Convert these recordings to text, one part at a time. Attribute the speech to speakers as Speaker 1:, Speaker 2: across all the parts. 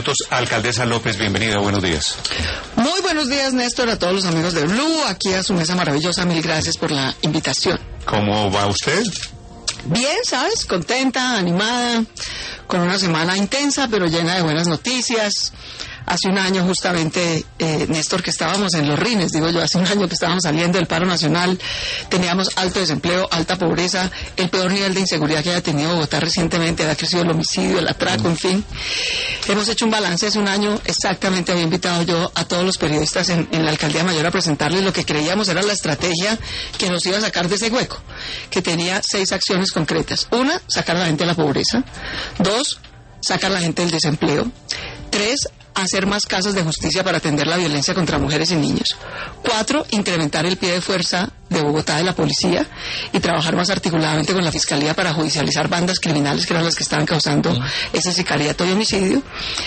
Speaker 1: minutos. Alcaldesa López, bienvenida, buenos días.
Speaker 2: Muy buenos días, Néstor, a todos los amigos de Blue, aquí a su mesa maravillosa, mil gracias por la invitación.
Speaker 1: ¿Cómo va usted?
Speaker 2: Bien, ¿sabes? Contenta, animada, con una semana intensa, pero llena de buenas noticias. Hace un año justamente, Néstor, que estábamos en los rines, digo yo, hace un año que estábamos saliendo del paro nacional, teníamos alto desempleo, alta pobreza, el peor nivel de inseguridad que haya tenido Bogotá recientemente, había crecido el homicidio, el atraco, en fin. Hemos hecho un balance hace un año, exactamente había invitado yo a todos los periodistas en la Alcaldía Mayor a presentarles lo que creíamos era la estrategia que nos iba a sacar de ese hueco, que tenía 6 acciones concretas. 1, sacar a la gente de la pobreza. 2, sacar a la gente del desempleo. 3, hacer más casas de justicia para atender la violencia contra mujeres y niños. 4, incrementar el pie de fuerza de Bogotá de la policía y trabajar más articuladamente con la Fiscalía para judicializar bandas criminales que eran las que estaban causando ese sicariato y homicidio.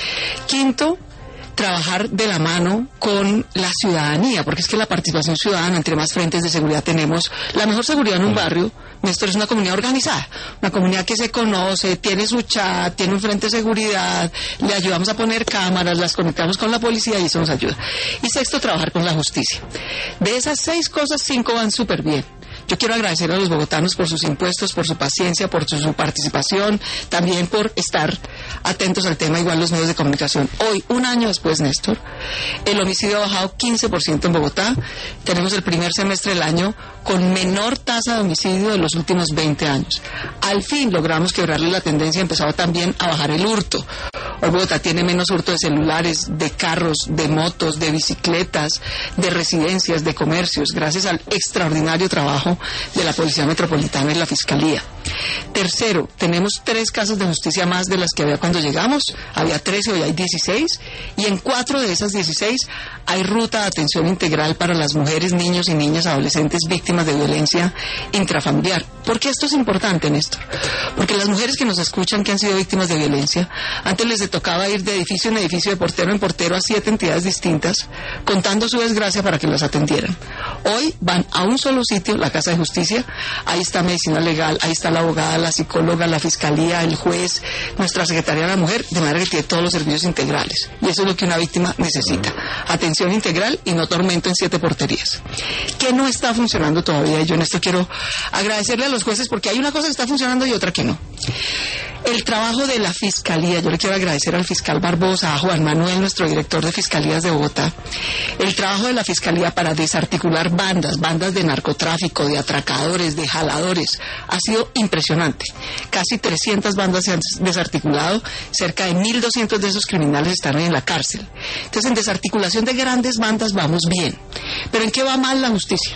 Speaker 2: 5, trabajar de la mano con la ciudadanía, porque es que la participación ciudadana, entre más frentes de seguridad tenemos, la mejor seguridad en un barrio, Néstor, es una comunidad organizada, una comunidad que se conoce, tiene su chat, tiene un frente de seguridad, le ayudamos a poner cámaras, las conectamos con la policía y eso nos ayuda. Y 6, trabajar con la justicia. De esas 6 cosas, 5 van súper bien. Yo quiero agradecer a los bogotanos por sus impuestos, por su paciencia, por su participación, también por estar atentos al tema, igual los medios de comunicación. Hoy, un año después, Néstor, el homicidio ha bajado 15% en Bogotá. Tenemos el primer semestre del año con menor tasa de homicidio de los últimos 20 años. Al fin logramos quebrarle la tendencia y empezaba también a bajar el hurto. Hoy Bogotá tiene menos hurto de celulares, de carros, de motos, de bicicletas, de residencias, de comercios, gracias al extraordinario trabajo de la Policía Metropolitana y la Fiscalía. Tercero, tenemos 3 casas de justicia más de las que había cuando llegamos. Había 13, hoy hay 16. Y en 4 de esas 16 hay ruta de atención integral para las mujeres, niños y niñas adolescentes víctimas de violencia intrafamiliar. ¿Por qué esto es importante, Néstor? Porque las mujeres que nos escuchan que han sido víctimas de violencia, antes les tocaba ir de edificio en edificio, de portero en portero, a 7 entidades distintas, contando su desgracia para que las atendieran. Hoy van a un solo sitio, la Casa de Justicia, ahí está medicina legal, ahí está la abogada, la psicóloga, la fiscalía, el juez, nuestra secretaria de la mujer, de manera que tiene todos los servicios integrales. Y eso es lo que una víctima necesita, atención integral y no tormento en 7 porterías. ¿Qué no está funcionando todavía? Y yo en esto quiero agradecerle a los jueces porque hay una cosa que está funcionando y otra que no. El trabajo de la Fiscalía, yo le quiero agradecer al fiscal Barbosa, a Juan Manuel, nuestro director de Fiscalías de Bogotá, el trabajo de la Fiscalía para desarticular bandas de narcotráfico, de atracadores, de jaladores, ha sido impresionante. Casi 300 bandas se han desarticulado, cerca de 1.200 de esos criminales están en la cárcel. Entonces, en desarticulación de grandes bandas vamos bien. ¿Pero en qué va mal la justicia?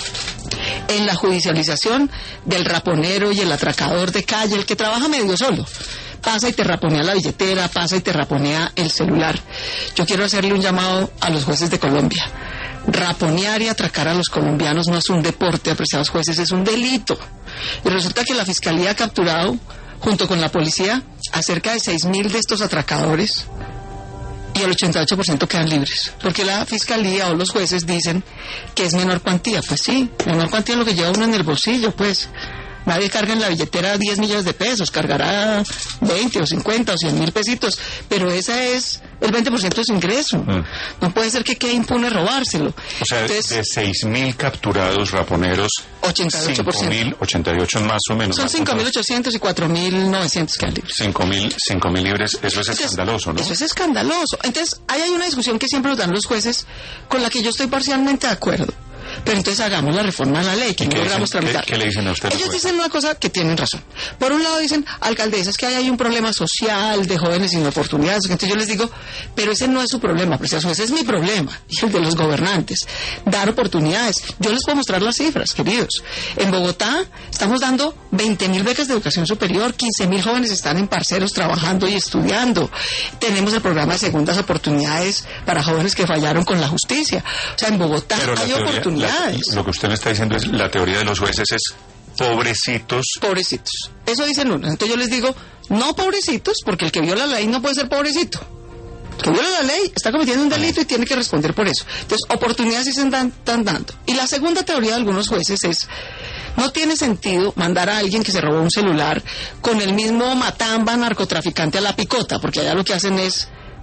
Speaker 2: En la judicialización del raponero y el atracador de calle, el que trabaja medio solo. Pasa y te raponea la billetera, pasa y te raponea el celular. Yo quiero hacerle un llamado a los jueces de Colombia. Raponear y atracar a los colombianos no es un deporte, apreciados jueces, es un delito. Y resulta que la Fiscalía ha capturado, junto con la policía, a cerca de 6.000 de estos atracadores, y el 88% quedan libres, porque la Fiscalía o los jueces dicen que es menor cuantía. Pues sí, menor cuantía es lo que lleva uno en el bolsillo, pues. Nadie carga en la billetera 10 millones de pesos, cargará 20 o 50 o 100.000 pesitos, pero ese es el 20% de su ingreso. No puede ser que quede impune robárselo.
Speaker 1: O sea, entonces, de 6.000 capturados raponeros,
Speaker 2: 88%.
Speaker 1: 5.000, 88 más o menos.
Speaker 2: Son 5.800 y 4.900 quedan libres.
Speaker 1: 5.000 libres, eso es escandaloso, ¿no? Eso es
Speaker 2: escandaloso. Entonces, ahí hay una discusión que siempre nos dan los jueces, con la que yo estoy parcialmente de acuerdo. Pero entonces hagamos la reforma a la ley, que no logramos tramitar.
Speaker 1: ¿Qué le dicen a ustedes?
Speaker 2: Ellos dicen una cosa que tienen razón. Por un lado dicen, alcaldesa, es que hay un problema social de jóvenes sin oportunidades. Entonces yo les digo, pero ese no es su problema, precioso, ese es mi problema, y el de los gobernantes. Dar oportunidades. Yo les puedo mostrar las cifras, queridos. En Bogotá estamos dando 20.000 becas de educación superior, 15.000 jóvenes están en parceros trabajando y estudiando. Tenemos el programa de segundas oportunidades para jóvenes que fallaron con la justicia. O sea, en Bogotá hay oportunidades.
Speaker 1: Lo que usted me está diciendo es, la teoría de los jueces es pobrecitos.
Speaker 2: Pobrecitos. Eso dicen unos. Entonces yo les digo, no pobrecitos, porque el que viola la ley no puede ser pobrecito. El que viola la ley está cometiendo un delito y tiene que responder por eso. Entonces, oportunidades sí se están dando. Y la segunda teoría de algunos jueces es, no tiene sentido mandar a alguien que se robó un celular con el mismo matamba narcotraficante a la picota, porque allá lo que hacen es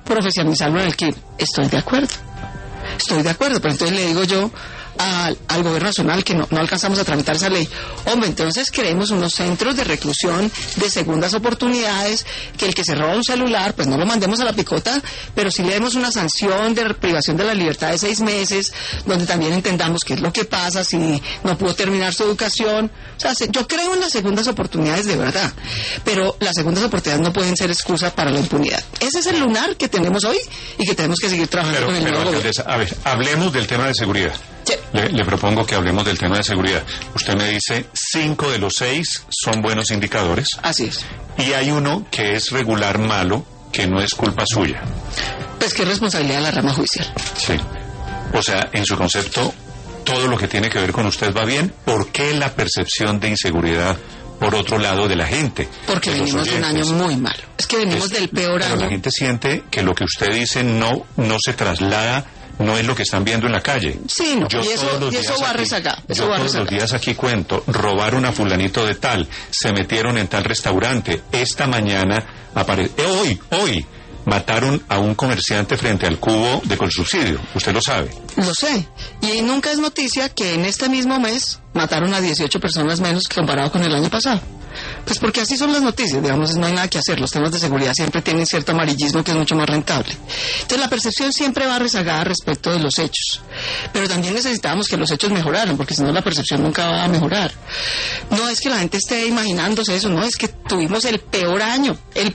Speaker 2: profesionalizarlo en el crimen. Estoy de acuerdo, pero entonces le digo yo al gobierno nacional que no alcanzamos a tramitar esa ley. Hombre, entonces creemos unos centros de reclusión de segundas oportunidades, que el que se roba un celular, pues no lo mandemos a la picota, pero sí le demos una sanción de privación de la libertad de 6 meses, donde también entendamos qué es lo que pasa si no pudo terminar su educación. O sea, yo creo en las segundas oportunidades de verdad, pero las segundas oportunidades no pueden ser excusa para la impunidad. Ese es el lunar que tenemos hoy y que tenemos que seguir trabajando con el nuevo gobierno.
Speaker 1: A ver, hablemos del tema de seguridad. Sí. Le propongo que hablemos del tema de seguridad. Usted me dice 5 de los 6 son buenos indicadores.
Speaker 2: Así es.
Speaker 1: Y hay uno que es regular malo, que no es culpa suya.
Speaker 2: Pues que es responsabilidad de la rama judicial.
Speaker 1: Sí. O sea, en su concepto, todo lo que tiene que ver con usted va bien. ¿Por qué la percepción de inseguridad por otro lado de la gente?
Speaker 2: Porque venimos de un año muy malo. Es que venimos del peor año.
Speaker 1: Pero la gente siente que lo que usted dice no se traslada, no es lo que están viendo en la calle.
Speaker 2: Sí, no, y eso va a rezagar.
Speaker 1: Yo todos los días aquí cuento, robaron a fulanito de tal, se metieron en tal restaurante, esta mañana hoy mataron a un comerciante frente al cubo de Colsubsidio. ¿Usted lo sabe?
Speaker 2: Lo sé. Y nunca es noticia que en este mismo mes mataron a 18 personas menos comparado con el año pasado. Pues porque así son las noticias, digamos, no hay nada que hacer. Los temas de seguridad siempre tienen cierto amarillismo que es mucho más rentable. Entonces la percepción siempre va rezagada respecto de los hechos. Pero también necesitamos que los hechos mejoraran, porque si no la percepción nunca va a mejorar. No es que la gente esté imaginándose eso, no, es que tuvimos el peor año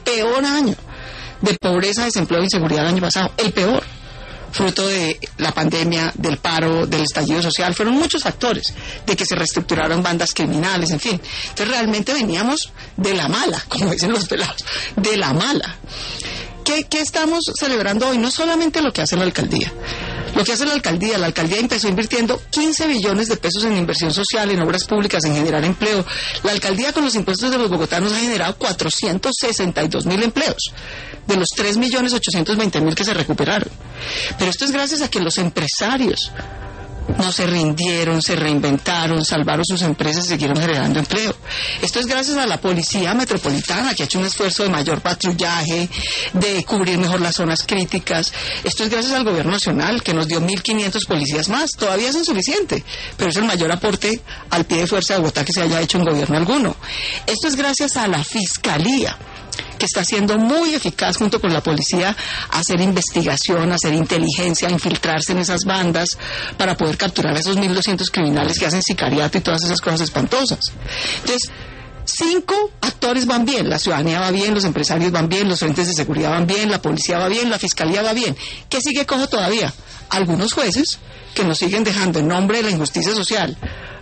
Speaker 2: de pobreza, desempleo e inseguridad el año pasado, el peor, fruto de la pandemia, del paro, del estallido social. Fueron muchos factores, de que se reestructuraron bandas criminales, en fin. Entonces realmente veníamos de la mala, como dicen los pelados, de la mala. ¿Qué estamos celebrando hoy? No solamente lo que hace la alcaldía. Lo que hace la alcaldía empezó invirtiendo 15 billones de pesos en inversión social, en obras públicas, en generar empleo. La alcaldía con los impuestos de los bogotanos ha generado 462.000 empleos, de los 3.820.000 que se recuperaron. Pero esto es gracias a que los empresarios no se rindieron, se reinventaron, salvaron sus empresas y siguieron generando empleo. Esto es gracias a la policía metropolitana, que ha hecho un esfuerzo de mayor patrullaje, de cubrir mejor las zonas críticas. Esto es gracias al gobierno nacional, que nos dio 1.500 policías más. Todavía es insuficiente, pero es el mayor aporte al pie de fuerza de Bogotá que se haya hecho en gobierno alguno. Esto es gracias a la fiscalía, que está siendo muy eficaz junto con la policía a hacer investigación, a hacer inteligencia, a infiltrarse en esas bandas para poder capturar a esos 1.200 criminales que hacen sicariato y todas esas cosas espantosas. Entonces, 5 actores van bien: la ciudadanía va bien, los empresarios van bien, los frentes de seguridad van bien, la policía va bien, la fiscalía va bien. ¿Qué sigue cojo todavía? Algunos jueces que nos siguen dejando en nombre de la injusticia social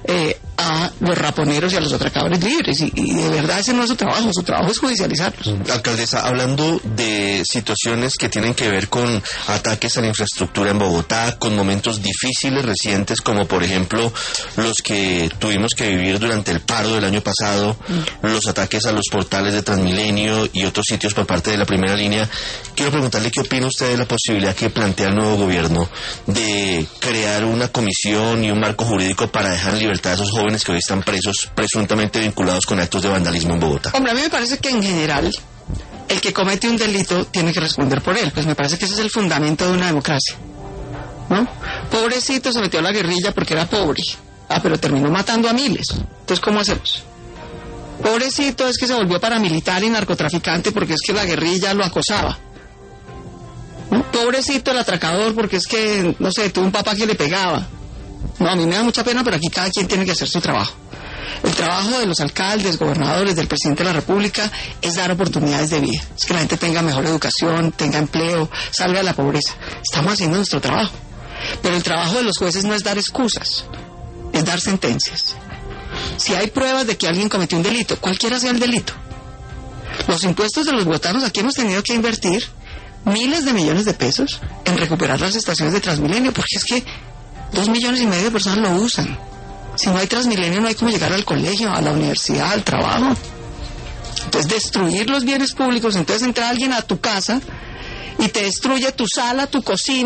Speaker 2: a los raponeros y a los atracadores libres, y de verdad ese no es su trabajo es judicializarlos.
Speaker 3: Alcaldesa, hablando de situaciones que tienen que ver con ataques a la infraestructura en Bogotá, con momentos difíciles recientes, como por ejemplo los que tuvimos que vivir durante el paro del año pasado, los ataques a los portales de Transmilenio y otros sitios por parte de la primera línea, quiero preguntarle qué opina usted de la posibilidad que plantea el nuevo gobierno de crear una comisión y un marco jurídico para dejar en libertad a esos jóvenes que hoy están presos, presuntamente vinculados con actos de vandalismo en Bogotá.
Speaker 2: Hombre, a mí me parece que en general el que comete un delito tiene que responder por él. Pues me parece que ese es el fundamento de una democracia, ¿no? Pobrecito, se metió a la guerrilla porque era pobre. Pero terminó matando a miles. Entonces, ¿cómo hacemos? Pobrecito, es que se volvió paramilitar y narcotraficante porque es que la guerrilla lo acosaba, ¿no? Pobrecito el atracador porque es que, no sé, tuvo un papá que le pegaba. No, a mí me da mucha pena, pero aquí cada quien tiene que hacer su trabajo. El trabajo de los alcaldes, gobernadores, del presidente de la República es dar oportunidades de vida. Es que la gente tenga mejor educación, tenga empleo, salga de la pobreza. Estamos haciendo nuestro trabajo. Pero el trabajo de los jueces no es dar excusas, es dar sentencias. Si hay pruebas de que alguien cometió un delito, cualquiera sea el delito. Los impuestos de los bogotanos, aquí hemos tenido que invertir miles de millones de pesos en recuperar las estaciones de Transmilenio, porque es que 2,5 millones de personas lo usan. Si no hay Transmilenio no hay cómo llegar al colegio, a la universidad, al trabajo. Entonces destruir los bienes públicos, entonces entra alguien a tu casa y te destruye tu sala, tu cocina,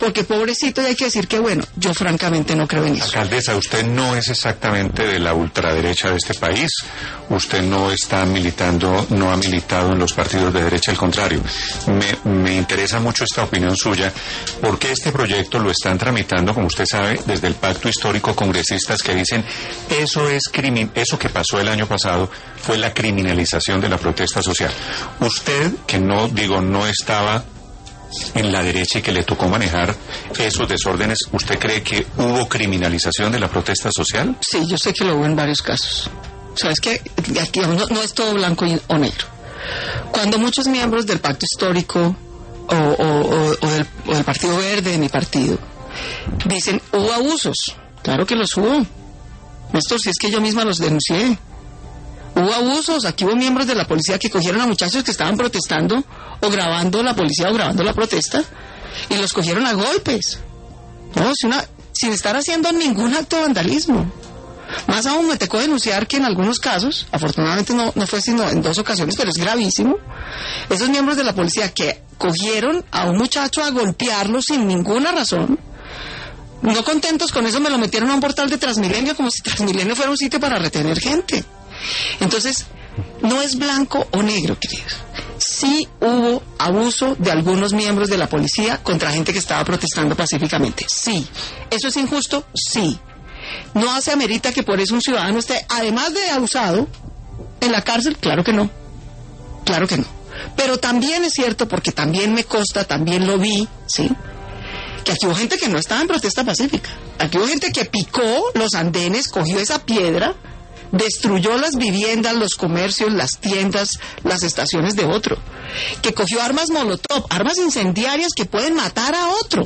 Speaker 2: porque pobrecito, y hay que decir que bueno, yo francamente no creo en eso.
Speaker 1: Alcaldesa, usted no es exactamente de la ultraderecha de este país, usted no está militando, no ha militado en los partidos de derecha, al contrario. Me interesa mucho esta opinión suya, porque este proyecto lo están tramitando, como usted sabe, desde el Pacto Histórico, congresistas que dicen eso que pasó el año pasado fue la criminalización de la protesta social. Usted, que no estaba en la derecha y que le tocó manejar esos desórdenes, ¿usted cree que hubo criminalización de la protesta social?
Speaker 2: Sí, yo sé que lo hubo en varios casos. O sea, es que aquí no es todo blanco o negro. Cuando muchos miembros del Pacto Histórico o del Partido Verde, de mi partido, dicen, hubo abusos, claro que los hubo. Néstor, si es que yo misma los denuncié. Hubo abusos, aquí hubo miembros de la policía que cogieron a muchachos que estaban protestando o grabando la policía o grabando la protesta y los cogieron a golpes. No, sin estar haciendo ningún acto de vandalismo. Más aún me tocó denunciar que en algunos casos, afortunadamente no fue sino en 2 ocasiones, pero es gravísimo, esos miembros de la policía que cogieron a un muchacho a golpearlo sin ninguna razón, no contentos con eso me lo metieron a un portal de Transmilenio como si Transmilenio fuera un sitio para retener gente. Entonces, no es blanco o negro, queridos. Sí hubo abuso de algunos miembros de la policía contra gente que estaba protestando pacíficamente. Sí. ¿Eso es injusto? Sí. ¿No hace amerita que por eso un ciudadano esté, además de abusado, en la cárcel? Claro que no. Claro que no. Pero también es cierto, porque también me consta, también lo vi, ¿sí?, que aquí hubo gente que no estaba en protesta pacífica. Aquí hubo gente que picó los andenes, cogió esa piedra, destruyó las viviendas, los comercios, las tiendas, las estaciones de otro, que cogió armas molotov, armas incendiarias que pueden matar a otro.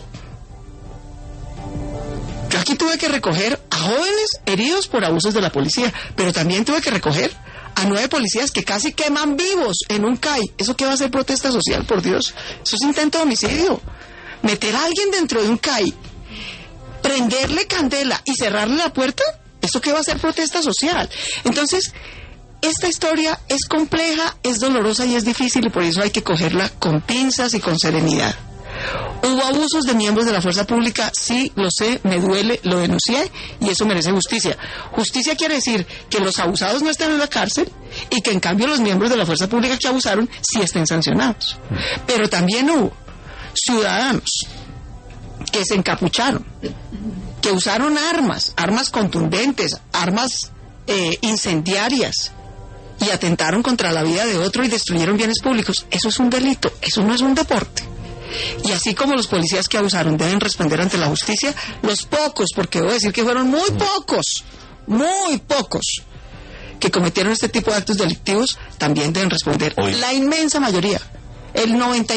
Speaker 2: Yo aquí tuve que recoger a jóvenes heridos por abusos de la policía, pero también tuve que recoger a 9 policías que casi queman vivos en un CAI. ¿Eso qué va a ser protesta social, por Dios? Eso es intento de homicidio. Meter a alguien dentro de un CAI, prenderle candela y cerrarle la puerta, ¿eso qué va a ser protesta social? Entonces, esta historia es compleja, es dolorosa y es difícil, y por eso hay que cogerla con pinzas y con serenidad. ¿Hubo abusos de miembros de la fuerza pública? Sí, lo sé, me duele, lo denuncié y eso merece justicia. Justicia quiere decir que los abusados no estén en la cárcel y que en cambio los miembros de la fuerza pública que abusaron sí estén sancionados. Pero también hubo ciudadanos que se encapucharon, que usaron armas contundentes, armas incendiarias, y atentaron contra la vida de otro y destruyeron bienes públicos. Eso es un delito, eso no es un deporte. Y así como los policías que abusaron deben responder ante la justicia, los pocos, porque debo decir que fueron muy pocos, que cometieron este tipo de actos delictivos, también deben responder. La inmensa mayoría, el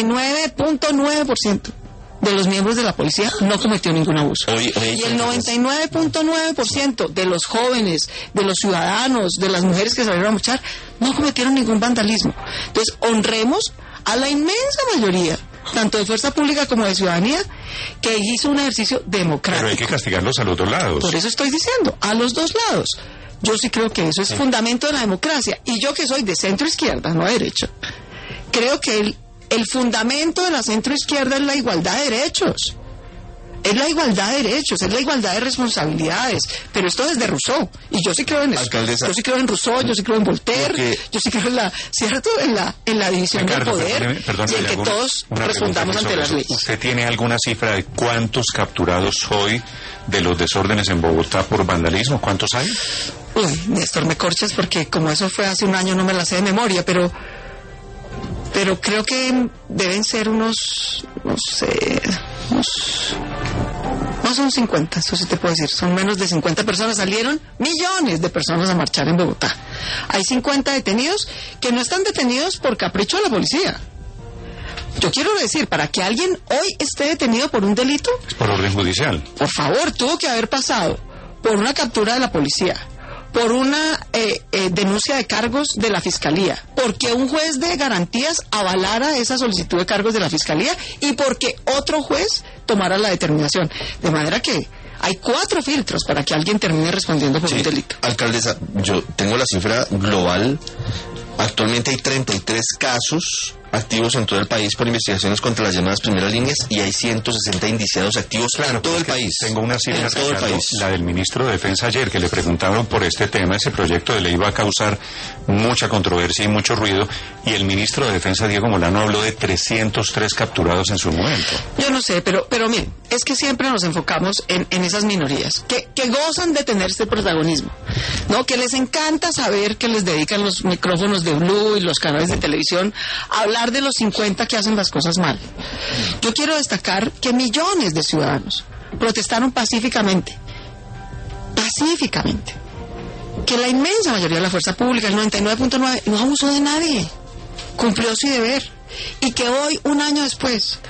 Speaker 2: 99.9% de los miembros de la policía no cometió ningún abuso. Y el 99.9% de los jóvenes, de los ciudadanos, de las mujeres que salieron a marchar, no cometieron ningún vandalismo. Entonces, honremos a la inmensa mayoría, tanto de fuerza pública como de ciudadanía, que hizo un ejercicio democrático.
Speaker 1: Pero hay que castigarlos a los 2 lados.
Speaker 2: Por eso estoy diciendo, a los 2 lados. Yo sí creo que eso es fundamento de la democracia. Y yo, que soy de centro izquierda, no de derecha, creo que el fundamento de la centro izquierda es la igualdad de derechos. Es la igualdad de derechos, es la igualdad de responsabilidades. Pero esto desde Rousseau. Y yo sí creo en eso.
Speaker 3: Alcaldesa,
Speaker 2: yo sí creo en Rousseau, yo sí creo en Voltaire, yo sí creo en la división del poder, y en que todos respondamos ante las leyes.
Speaker 1: ¿Usted tiene alguna cifra de cuántos capturados hoy de los desórdenes en Bogotá por vandalismo? ¿Cuántos hay?
Speaker 2: Uy, Néstor, me corchas porque como eso fue hace un año no me la sé de memoria, pero creo que deben ser unos, no son 50, eso sí te puedo decir, son menos de 50 personas, salieron millones de personas a marchar en Bogotá. Hay 50 detenidos que no están detenidos por capricho de la policía. Yo quiero decir, para que alguien hoy esté detenido por un delito,
Speaker 1: es por orden judicial.
Speaker 2: Por favor, tuvo que haber pasado por una captura de la policía, por una denuncia de cargos de la Fiscalía, porque un juez de garantías avalara esa solicitud de cargos de la Fiscalía y porque otro juez tomara la determinación. De manera que hay 4 filtros para que alguien termine respondiendo por un delito.
Speaker 3: Alcaldesa, yo tengo la cifra global. Actualmente hay 33 casos activos en todo el país por investigaciones contra las llamadas primeras líneas y hay 160 indiciados activos en todo el país.
Speaker 1: Tengo una cifra
Speaker 3: en todo el país.
Speaker 1: La del ministro de Defensa ayer, que le preguntaron por este tema. Ese proyecto de ley va a causar mucha controversia y mucho ruido, y el ministro de Defensa, Diego Molano, habló de 303 capturados en su momento.
Speaker 2: Yo no sé, pero miren, es que siempre nos enfocamos en esas minorías que gozan de tener este protagonismo, ¿no? Que les encanta saber que les dedican los micrófonos de Blue y los canales de televisión a hablar de los 50 que hacen las cosas mal. Yo quiero destacar que millones de ciudadanos protestaron pacíficamente, que la inmensa mayoría de la fuerza pública, el 99.9, no abusó de nadie, cumplió su deber, y que hoy, un año después,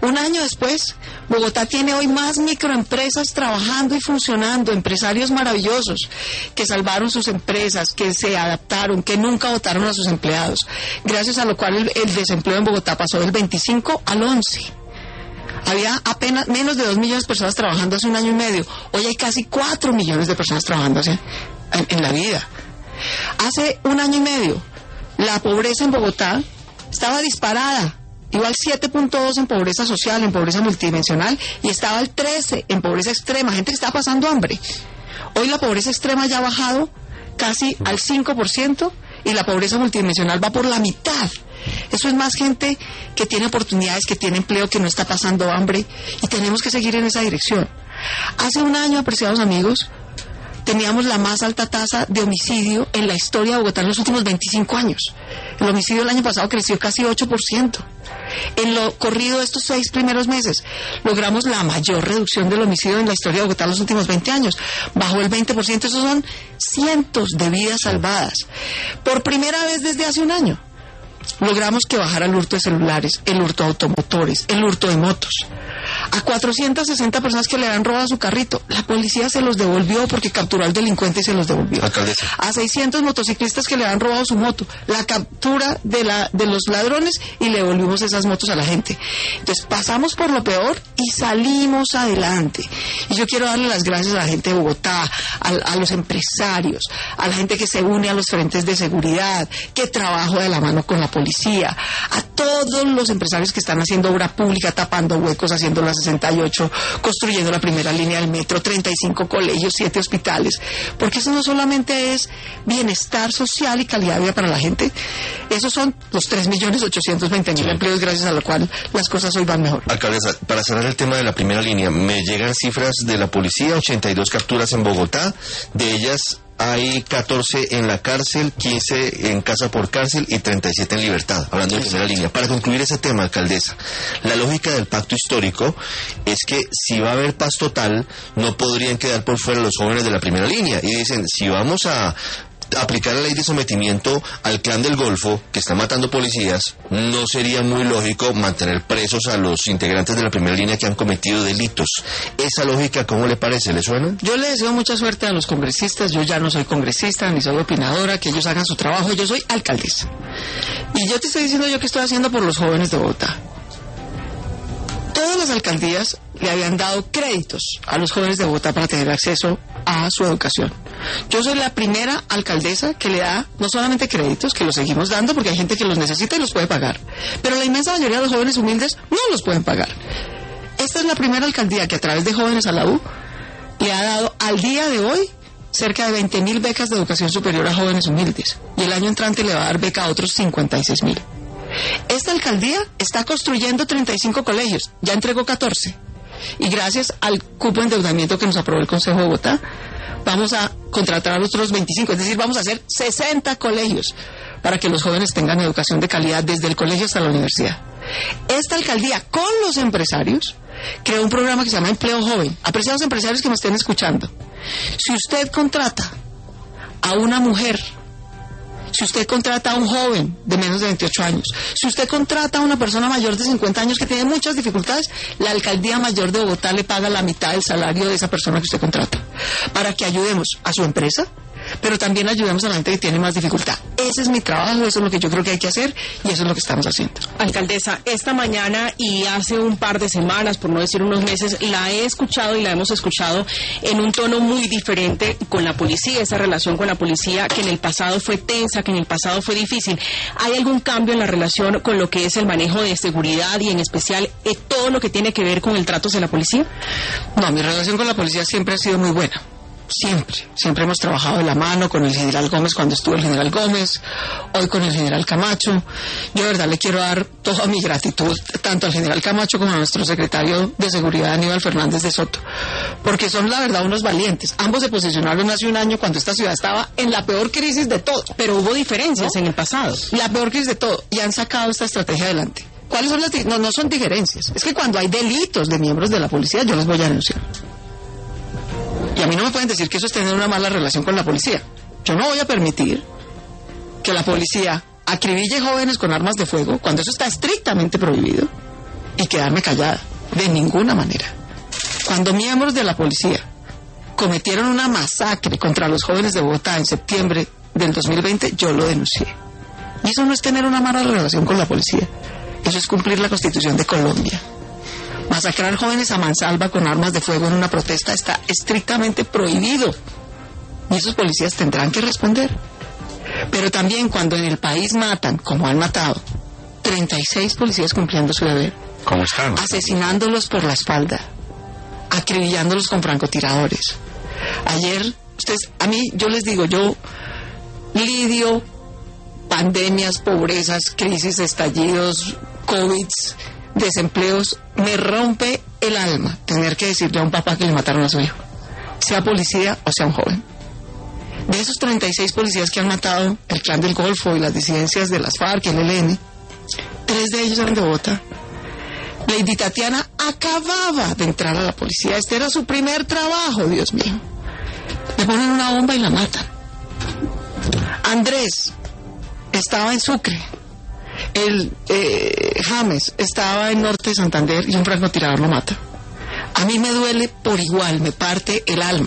Speaker 2: Bogotá tiene hoy más microempresas trabajando y funcionando, empresarios maravillosos que salvaron sus empresas, que se adaptaron, que nunca votaron a sus empleados, gracias a lo cual el desempleo en Bogotá pasó del 25 al 11. Había apenas menos de 2 millones de personas trabajando hace un año y medio. Hoy hay casi 4 millones de personas trabajando en la vida. Hace un año y medio, la pobreza en Bogotá estaba disparada. Iba al 7.2 en pobreza social, en pobreza multidimensional, y estaba al 13 en pobreza extrema, gente que estaba pasando hambre. Hoy la pobreza extrema ya ha bajado casi al 5% y la pobreza multidimensional va por la mitad. Eso es más gente que tiene oportunidades, que tiene empleo, que no está pasando hambre, y tenemos que seguir en esa dirección. Hace un año, apreciados amigos, teníamos la más alta tasa de homicidio en la historia de Bogotá en los últimos 25 años. El homicidio el año pasado creció casi 8%. En lo corrido de estos 6 primeros meses, logramos la mayor reducción del homicidio en la historia de Bogotá en los últimos 20 años. Bajó el 20%, esos son cientos de vidas salvadas. Por primera vez desde hace un año, logramos que bajara el hurto de celulares, el hurto de automotores, el hurto de motos. A 460 personas que le habían robado su carrito, la policía se los devolvió porque capturó al delincuente y se los devolvió.
Speaker 3: Alcaldesa.
Speaker 2: A 600 motociclistas que le habían robado su moto, la captura de los ladrones y le devolvimos esas motos a la gente. Entonces pasamos por lo peor y salimos adelante. Y yo quiero darle las gracias a la gente de Bogotá, a los empresarios, a la gente que se une a los frentes de seguridad, que trabaja de la mano con la policía, a todos los empresarios que están haciendo obra pública, tapando huecos, haciendo la 68, construyendo la primera línea del metro, 35 colegios, 7 hospitales, porque eso no solamente es bienestar social y calidad de vida para la gente, esos son los 3.820.000 empleos, gracias a lo cual las cosas hoy van mejor.
Speaker 3: Alcaldesa, para cerrar el tema de la primera línea, me llegan cifras de la policía, 82 capturas en Bogotá, de ellas hay 14 en la cárcel, 15 en casa por cárcel y 37 en libertad, hablando de primera línea. Para concluir ese tema, alcaldesa, la lógica del pacto histórico es que si va a haber paz total, no podrían quedar por fuera los jóvenes de la primera línea. Y dicen, si vamos a aplicar la ley de sometimiento al clan del Golfo, que está matando policías, no sería muy lógico mantener presos a los integrantes de la primera línea que han cometido delitos. ¿Esa lógica cómo le parece? ¿Le suena?
Speaker 2: Yo le deseo mucha suerte a los congresistas. Yo ya no soy congresista, ni soy opinadora, que ellos hagan su trabajo. Yo soy alcaldesa. Y yo te estoy diciendo yo qué estoy haciendo por los jóvenes de Bogotá. Todas las alcaldías le habían dado créditos a los jóvenes de Bogotá para tener acceso a su educación. Yo soy la primera alcaldesa que le da no solamente créditos, que los seguimos dando porque hay gente que los necesita y los puede pagar, pero la inmensa mayoría de los jóvenes humildes no los pueden pagar. Esta es la primera alcaldía que a través de Jóvenes a la U le ha dado al día de hoy cerca de 20.000 becas de educación superior a jóvenes humildes, y el año entrante le va a dar beca a otros 56.000. Esta alcaldía está construyendo 35 colegios, ya entregó 14, y gracias al cupo de endeudamiento que nos aprobó el Consejo de Bogotá, vamos a contratar a otros 25, es decir, vamos a hacer 60 colegios para que los jóvenes tengan educación de calidad desde el colegio hasta la universidad. Esta alcaldía, con los empresarios, creó un programa que se llama Empleo Joven. Apreciados empresarios que me estén escuchando, si usted contrata a una mujer, si usted contrata a un joven de menos de 28 años, si usted contrata a una persona mayor de 50 años que tiene muchas dificultades, la alcaldía mayor de Bogotá le paga la mitad del salario de esa persona que usted contrata, para que ayudemos a su empresa, pero también ayudemos a la gente que tiene más dificultad. Ese es mi trabajo, eso es lo que yo creo que hay que hacer y eso es lo que estamos haciendo.
Speaker 4: Alcaldesa, esta mañana y hace un par de semanas, por no decir unos meses, la he escuchado y la hemos escuchado en un tono muy diferente con la policía, esa relación con la policía que en el pasado fue tensa, que en el pasado fue difícil. ¿Hay algún cambio en la relación con lo que es el manejo de seguridad y en especial todo lo que tiene que ver con el trato hacia la policía?
Speaker 2: No, mi relación con la policía siempre ha sido muy buena. Siempre hemos trabajado de la mano con el general Gómez cuando estuvo el general Gómez, hoy con el general Camacho. Yo de verdad le quiero dar toda mi gratitud tanto al general Camacho como a nuestro secretario de Seguridad Aníbal Fernández de Soto, porque son la verdad unos valientes. Ambos se posicionaron hace un año cuando esta ciudad estaba en la peor crisis de todo.
Speaker 4: Pero hubo diferencias, ¿no?, en el pasado.
Speaker 2: La peor crisis de todo, y han sacado esta estrategia adelante. ¿Cuáles son las no son diferencias? Es que cuando hay delitos de miembros de la policía, yo los voy a denunciar. Y a mí no me pueden decir que eso es tener una mala relación con la policía. Yo no voy a permitir que la policía acribille jóvenes con armas de fuego cuando eso está estrictamente prohibido y quedarme callada. De ninguna manera. Cuando miembros de la policía cometieron una masacre contra los jóvenes de Bogotá en septiembre del 2020, yo lo denuncié. Y eso no es tener una mala relación con la policía. Eso es cumplir la Constitución de Colombia. Masacrar jóvenes a mansalva con armas de fuego en una protesta está estrictamente prohibido. Y esos policías tendrán que responder. Pero también cuando en el país matan, como han matado, 36 policías cumpliendo su deber.
Speaker 1: ¿Cómo están?
Speaker 2: Asesinándolos por la espalda, acribillándolos con francotiradores. Ayer, yo les digo, yo lidio pandemias, pobrezas, crisis, estallidos, COVID, desempleos. Me rompe el alma tener que decirle a un papá que le mataron a su hijo, sea policía o sea un joven. De esos 36 policías que han matado el Clan del Golfo y las disidencias de las FARC y el ELN, 3 de ellos eran de Bogotá. Lady Tatiana acababa de entrar a la policía. Este era su primer trabajo, Dios mío. Le ponen una bomba y la matan. Andrés estaba en Sucre. James estaba en Norte de Santander y un francotirador lo mata. A mí me duele por igual, me parte el alma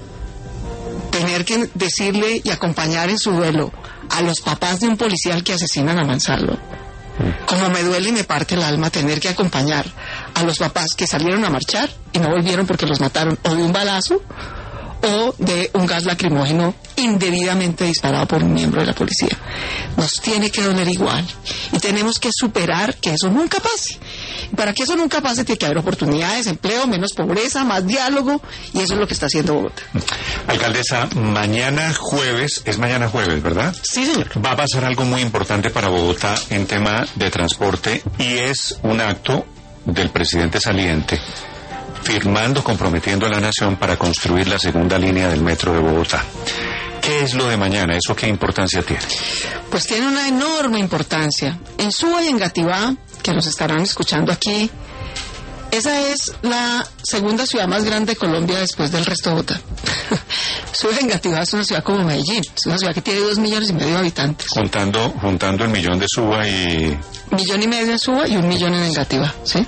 Speaker 2: tener que decirle y acompañar en su duelo a los papás de un policial que asesinan a mansalva. Como me duele y me parte el alma tener que acompañar a los papás que salieron a marchar y no volvieron porque los mataron o de un balazo o de un gas lacrimógeno indebidamente disparado por un miembro de la policía. Nos tiene que doler igual y tenemos que superar que eso nunca pase. Y para que eso nunca pase tiene que haber oportunidades, empleo, menos pobreza, más diálogo, y eso es lo que está haciendo Bogotá.
Speaker 1: Alcaldesa, mañana jueves, ¿verdad?
Speaker 2: Sí, señor.
Speaker 1: Va a pasar algo muy importante para Bogotá en tema de transporte y es un acto del presidente saliente firmando, comprometiendo a la nación para construir la segunda línea del metro de Bogotá. ¿Qué es lo de mañana? ¿Eso qué importancia tiene?
Speaker 2: Pues tiene una enorme importancia. En Suba y en Gativá, que nos estarán escuchando aquí, esa es la segunda ciudad más grande de Colombia después del resto de Bogotá. Suba y Gativá es una ciudad como Medellín, es una ciudad que tiene 2,5 millones de habitantes.
Speaker 1: Juntando el millón de Suba y... 1,5 millones
Speaker 2: en Suba y 1 millón en Gativá, ¿sí?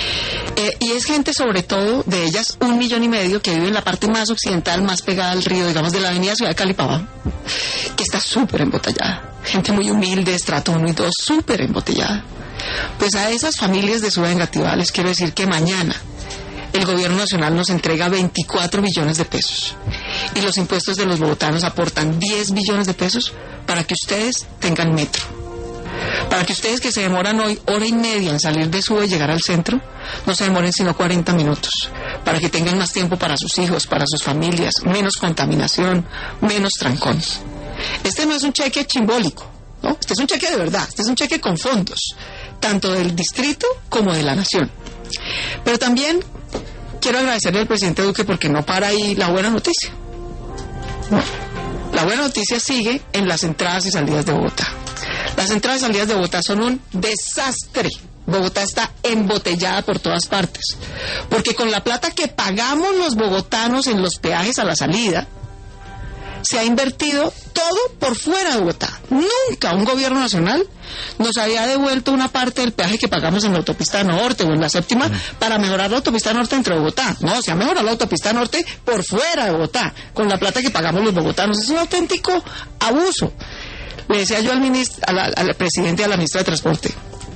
Speaker 2: Y es gente, sobre todo, de ellas 1,5 millones que vive en la parte más occidental, más pegada al río, digamos, de la avenida Ciudad de Calipabá, que está súper embotellada. Gente muy humilde, estrato 1 y 2, súper embotellada. Pues a esas familias de Suba y Gativá les quiero decir que mañana el gobierno nacional nos entrega 24 billones de pesos y los impuestos de los bogotanos aportan 10 billones de pesos para que ustedes tengan metro. Para que ustedes que se demoran hoy 1,5 horas en salir de Suba y llegar al centro, no se demoren sino 40 minutos. Para que tengan más tiempo para sus hijos, para sus familias, menos contaminación, menos trancón. Este no es un cheque simbólico, ¿no? Este es un cheque de verdad, este es un cheque con fondos, tanto del distrito como de la nación. Pero también quiero agradecerle al presidente Duque porque no para ahí la buena noticia. No. La buena noticia sigue en las entradas y salidas de Bogotá. Las entradas y salidas de Bogotá son un desastre. Bogotá está embotellada por todas partes. Porque con la plata que pagamos los bogotanos en los peajes a la salida, se ha invertido todo por fuera de Bogotá. Nunca un gobierno nacional nos había devuelto una parte del peaje que pagamos en la autopista norte o en la séptima para mejorar la autopista norte entre Bogotá. No, se ha mejorado la autopista norte por fuera de Bogotá, con la plata que pagamos los bogotanos. Es un auténtico abuso. Le decía yo al presidente y a la ministra de Transporte: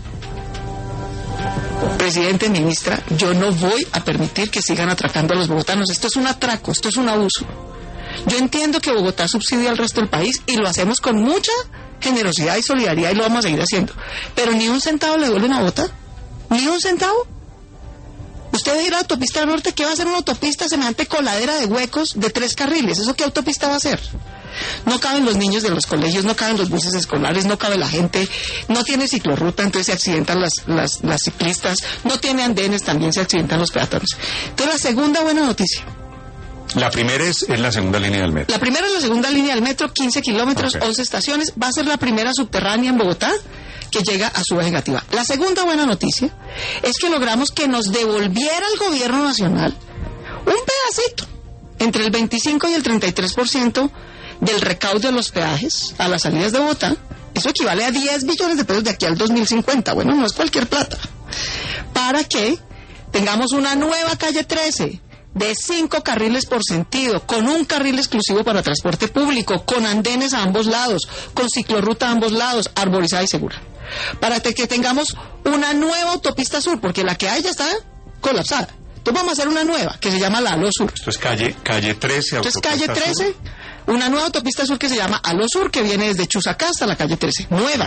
Speaker 2: presidente, ministra, yo no voy a permitir que sigan atracando a los bogotanos. Esto es un atraco, esto es un abuso. Yo entiendo que Bogotá subsidia al resto del país y lo hacemos con mucha generosidad y solidaridad y lo vamos a seguir haciendo. Pero ni un centavo le devuelven a Bogotá. Ni un centavo. Usted va a ir a la autopista norte, ¿qué va a hacer una autopista semejante coladera de huecos de 3 carriles? ¿Eso qué autopista va a ser? No caben los niños de los colegios, no caben los buses escolares, no cabe la gente, no tiene ciclorruta, entonces se accidentan las ciclistas, no tiene andenes, también se accidentan los peatones. Entonces, la segunda buena noticia.
Speaker 1: La primera es la segunda línea del metro.
Speaker 2: La primera es la segunda línea del metro, 15 kilómetros, 11 estaciones, va a ser la primera subterránea en Bogotá que llega a su negativa. La segunda buena noticia es que logramos que nos devolviera el gobierno nacional un pedacito, entre el 25 y el 33% del recaudo de los peajes a las salidas de Bogotá. Eso equivale a 10 billones de pesos de aquí al 2050. Bueno, no es cualquier plata. Para que tengamos una nueva calle 13 de 5 carriles por sentido, con un carril exclusivo para transporte público, con andenes a ambos lados, con ciclorruta a ambos lados, arborizada y segura. Para que tengamos una nueva autopista sur, porque la que hay ya está colapsada. Entonces vamos a hacer una nueva, que se llama la Alo Sur.
Speaker 1: Esto es calle 13.
Speaker 2: Entonces calle 13, una nueva autopista sur que se llama Alo Sur, que viene desde Chusacá hasta la calle 13, nueva.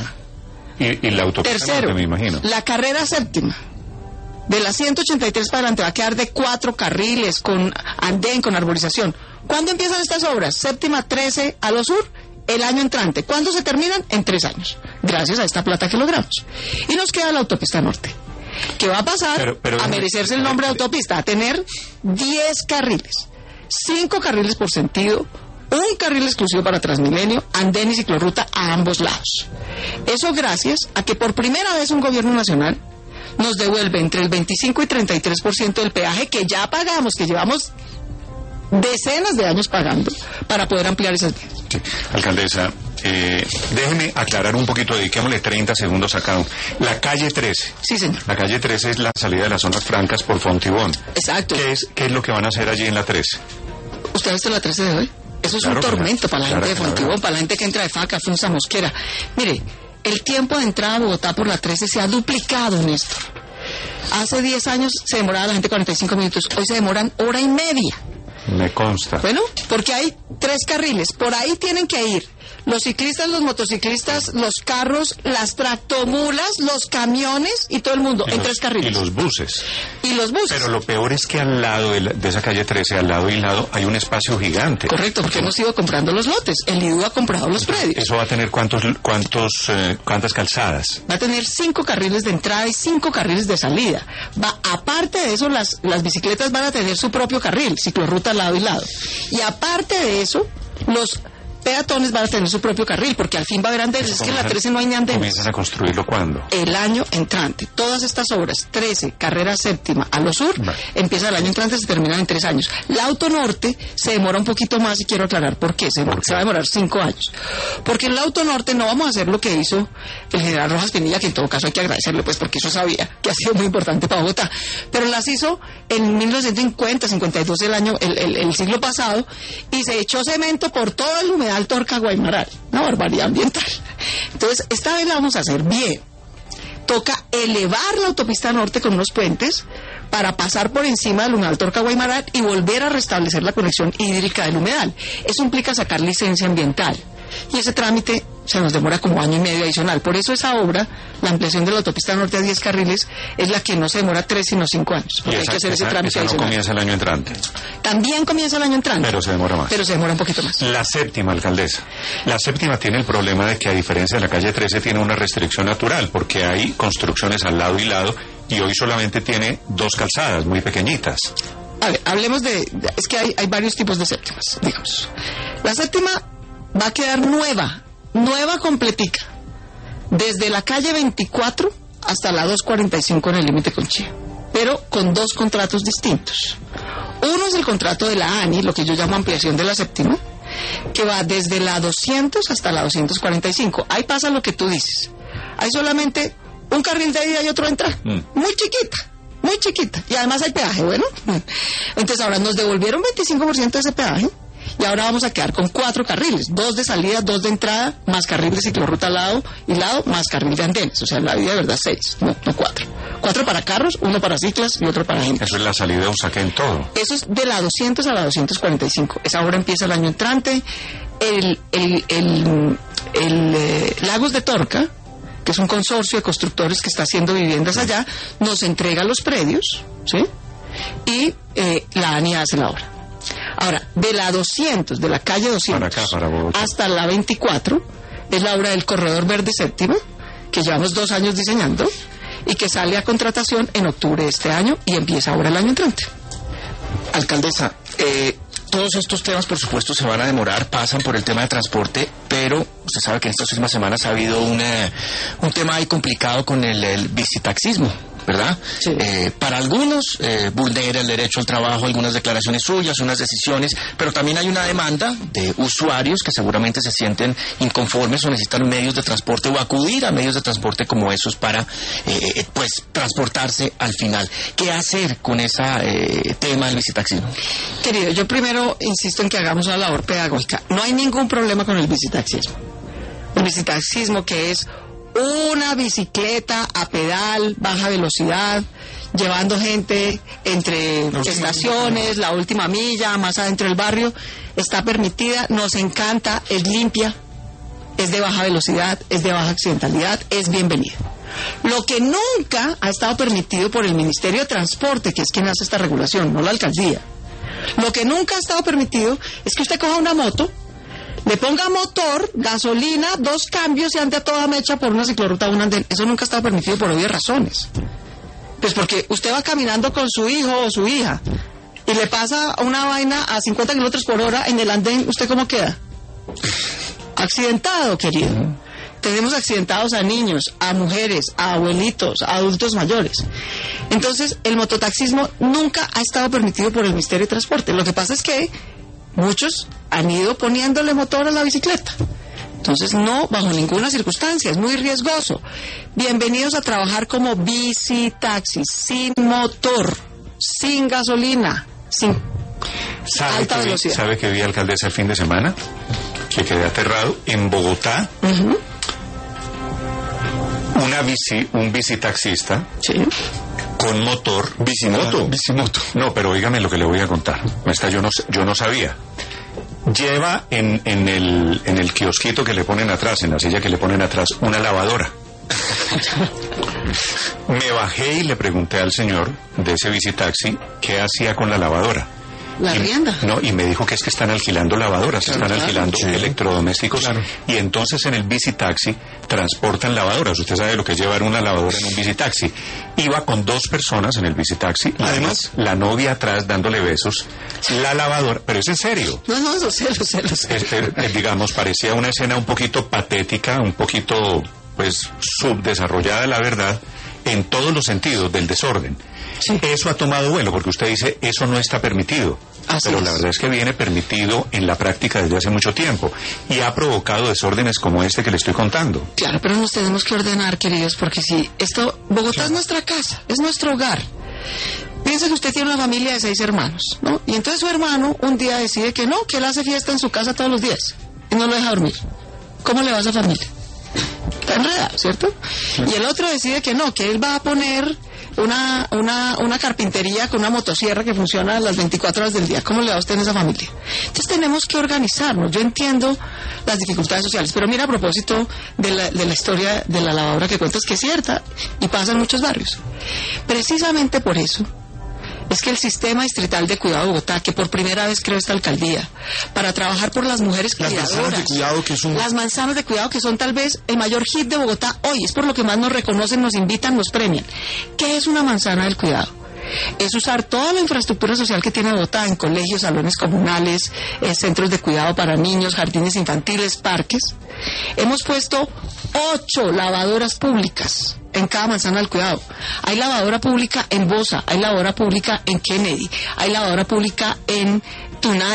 Speaker 1: Y la autopista
Speaker 2: Tercero,
Speaker 1: norte, me imagino.
Speaker 2: La carrera séptima. De la 183 para adelante va a quedar de 4 carriles, con andén, con arborización. ¿Cuándo empiezan estas obras? Séptima 13 a lo sur, el año entrante. ¿Cuándo se terminan? En 3 años, gracias a esta plata que logramos. Y nos queda la autopista norte, que va a pasar a merecerse el nombre de autopista, a tener 10 carriles, 5 carriles por sentido, un carril exclusivo para Transmilenio, andén y ciclorruta a ambos lados. Eso gracias a que por primera vez un gobierno nacional nos devuelve entre el 25 y 33% del peaje que ya pagamos, que llevamos decenas de años pagando, para poder ampliar esas vías.
Speaker 1: Sí. Alcaldesa, déjeme aclarar un poquito, dediquémosle 30 segundos a cada uno. La calle 13.
Speaker 2: Sí, señor.
Speaker 1: La calle 13 es la salida de las zonas francas por Fontibón.
Speaker 2: Exacto.
Speaker 1: ¿Qué es lo que van a hacer allí en la 13?
Speaker 2: ¿Usted ha visto la 13 de hoy? Eso es un tormento para la gente de Fontibón, para la gente que entra de Faca, Funza, Mosquera. Mire, el tiempo de entrada a Bogotá por la 13 se ha duplicado, Néstor. Hace 10 años se demoraba la gente 45 minutos, hoy se demoran hora y media.
Speaker 1: Me consta.
Speaker 2: Bueno, porque hay 3 carriles, por ahí tienen que ir los ciclistas, los motociclistas, los carros, las tractomulas, los camiones y todo el mundo en 3 carriles.
Speaker 1: Y los buses.
Speaker 2: Y los buses.
Speaker 1: Pero lo peor es que al lado de esa calle 13, al lado y lado, hay un espacio gigante.
Speaker 2: Correcto, porque hemos ido comprando los lotes. El IDU ha comprado los predios.
Speaker 1: ¿Eso va a tener cuántas calzadas?
Speaker 2: Va a tener 5 carriles de entrada y 5 carriles de salida. Aparte de eso, las bicicletas van a tener su propio carril, ciclorruta lado y lado. Y aparte de eso, los peatones van a tener su propio carril, porque al fin va a haber andenes. Es que en la 13 no hay ni andenes.
Speaker 1: ¿Comienzas a construirlo cuándo?
Speaker 2: El año entrante. Todas estas obras, 13, carrera séptima a lo sur, empieza el año entrante, se terminan en 3 años. La Autonorte se demora un poquito más y quiero aclarar por qué. Se va a demorar 5 años. Porque en la Autonorte no vamos a hacer lo que hizo el general Rojas Pinilla, que en todo caso hay que agradecerle, pues, porque eso sabía que ha sido muy importante para Bogotá. Pero las hizo en 1950, 52 el siglo pasado, y se echó cemento por todo el humedal Torca Guaymaral, una barbaridad ambiental. Entonces, esta vez la vamos a hacer bien. Toca elevar la autopista norte con unos puentes para pasar por encima del humedal Torca Guaymaral y volver a restablecer la conexión hídrica del humedal. Eso implica sacar licencia ambiental. Y ese trámite se nos demora como año y medio adicional. Por eso esa obra, la ampliación de la autopista norte a 10 carriles, es la que no se demora 3 sino 5 años. Porque hay que hacer ese trámite adicional.
Speaker 1: No comienza el año entrante.
Speaker 2: También comienza el año entrante.
Speaker 1: Pero se demora más.
Speaker 2: Pero se demora un poquito más.
Speaker 1: La séptima, alcaldesa. La séptima tiene el problema de que, a diferencia de la calle 13, tiene una restricción natural, porque hay construcciones al lado y lado, y hoy solamente tiene 2 calzadas muy pequeñitas.
Speaker 2: A ver, hablemos es que hay varios tipos de séptimas, digamos. La séptima va a quedar nueva completica, desde la calle 24 hasta la 245 en el límite con Chía, pero con 2 contratos distintos. Uno es el contrato de la ANI, lo que yo llamo ampliación de la séptima, que va desde la 200 hasta la 245. Ahí pasa lo que tú dices. Hay solamente un carril de ida y otro de entrada. Muy chiquita. Y además hay peaje, bueno. Entonces ahora nos devolvieron 25% de ese peaje. Y ahora vamos a quedar con 4 carriles, 2 de salida, 2 de entrada, más carril de ciclorruta lado y lado, más carril de andenes. O sea, en la vida de verdad 6, no 4. 4 para carros, 1 para ciclas y otro para gente.
Speaker 1: Eso es la salida de un saque en todo.
Speaker 2: Eso es de la 200 a la 245. Esa obra empieza el año entrante. Lagos de Torca, que es un consorcio de constructores que está haciendo viviendas allá, nos entrega los predios, ¿sí? Y la ANI hace la obra. Ahora, de la 200, de la calle 200
Speaker 1: para Bogotá,
Speaker 2: hasta la 24, es la obra del Corredor Verde Séptimo, que llevamos 2 años diseñando y que sale a contratación en octubre de este año y empieza ahora el año entrante.
Speaker 5: Alcaldesa, todos estos temas, por supuesto, se van a demorar, pasan por el tema de transporte, pero usted sabe que en estas últimas semanas ha habido un tema ahí complicado con el bicitaxismo, ¿verdad?
Speaker 2: Sí.
Speaker 5: Para algunos vulnera el derecho al trabajo, algunas declaraciones suyas, unas decisiones, pero también hay una demanda de usuarios que seguramente se sienten inconformes o necesitan medios de transporte o acudir a medios de transporte como esos para pues transportarse al final. ¿Qué hacer con ese tema del bicitaxismo?
Speaker 2: Querido, yo primero insisto en que hagamos una labor pedagógica. No hay ningún problema con el bicitaxismo. El bicitaxismo, que es una bicicleta a pedal, baja velocidad, llevando gente entre estaciones, la última milla, más adentro del barrio, está permitida, nos encanta, es limpia, es de baja velocidad, es de baja accidentalidad, es bienvenida. Lo que nunca ha estado permitido por el Ministerio de Transporte, que es quien hace esta regulación, no la alcaldía, lo que nunca ha estado permitido es que usted coja una moto, le ponga motor, gasolina, 2 cambios y ande a toda mecha por una ciclorruta o un andén. Eso nunca ha estado permitido por obvias razones. Pues porque usted va caminando con su hijo o su hija y le pasa una vaina a 50 kilómetros por hora en el andén, ¿usted cómo queda? Accidentado, querido. Tenemos accidentados a niños, a mujeres, a abuelitos, a adultos mayores. Entonces, el mototaxismo nunca ha estado permitido por el Ministerio de Transporte. Lo que pasa es que muchos han ido poniéndole motor a la bicicleta. Entonces, no, bajo ninguna circunstancia, es muy riesgoso. Bienvenidos a trabajar como bicitaxis, sin motor, sin gasolina, sin alta velocidad.
Speaker 1: ¿Sabe que vi, alcaldesa, el fin de semana? Que quedé aterrado. En Bogotá, un bicitaxista,
Speaker 2: sí,
Speaker 1: con motor.
Speaker 3: ¿Bicimoto?
Speaker 1: Bicimoto. No, pero oígame lo que le voy a contar. Yo no sabía. Lleva en el kiosquito que le ponen atrás, en la silla que le ponen atrás, una lavadora. Me bajé y le pregunté al señor de ese bicitaxi qué hacía con la lavadora.
Speaker 2: La rienda.
Speaker 1: No, y me dijo que es que están alquilando lavadoras, están alquilando electrodomésticos, y entonces en el bicitaxi transportan lavadoras. Usted sabe lo que es llevar una lavadora en un bicitaxi. Iba con 2 personas en el bicitaxi, además la novia atrás dándole besos, la lavadora, pero es en serio.
Speaker 2: No, lo sé.
Speaker 1: Digamos, parecía una escena un poquito patética, un poquito, pues, subdesarrollada, la verdad, en todos los sentidos del desorden. Sí. Eso ha tomado vuelo, porque usted dice, eso no está permitido. Pero la verdad es que viene permitido en la práctica desde hace mucho tiempo y ha provocado desórdenes como este que le estoy contando.
Speaker 2: Claro, pero nos tenemos que ordenar, queridos, porque si Bogotá es nuestra casa, es nuestro hogar. Piensa que usted tiene una familia de 6 hermanos, ¿no? Y entonces su hermano un día decide que no, que él hace fiesta en su casa todos los días y no lo deja dormir. ¿Cómo le va a esa familia? Está enredado, ¿cierto? Y el otro decide que no, que él va a poner una carpintería con una motosierra que funciona las 24 horas del día. ¿Cómo le va a usted en esa familia? Entonces tenemos que organizarnos. Yo entiendo las dificultades sociales, pero mira, a propósito de la historia de la lavadora que cuentas, que es cierta y pasa en muchos barrios. Precisamente por eso es que el Sistema Distrital de Cuidado de Bogotá, que por primera vez creó esta alcaldía, para trabajar por las mujeres cuidadoras.
Speaker 3: Las manzanas de cuidado, que son...
Speaker 2: Las manzanas de cuidado, que son tal vez el mayor hit de Bogotá hoy, es por lo que más nos reconocen, nos invitan, nos premian. ¿Qué es una manzana del cuidado? Es usar toda la infraestructura social que tiene Bogotá en colegios, salones comunales, centros de cuidado para niños, jardines infantiles, parques. Hemos puesto 8 lavadoras públicas en cada manzana del cuidado. Hay lavadora pública en Bosa, hay lavadora pública en Kennedy, hay lavadora pública en Tunal,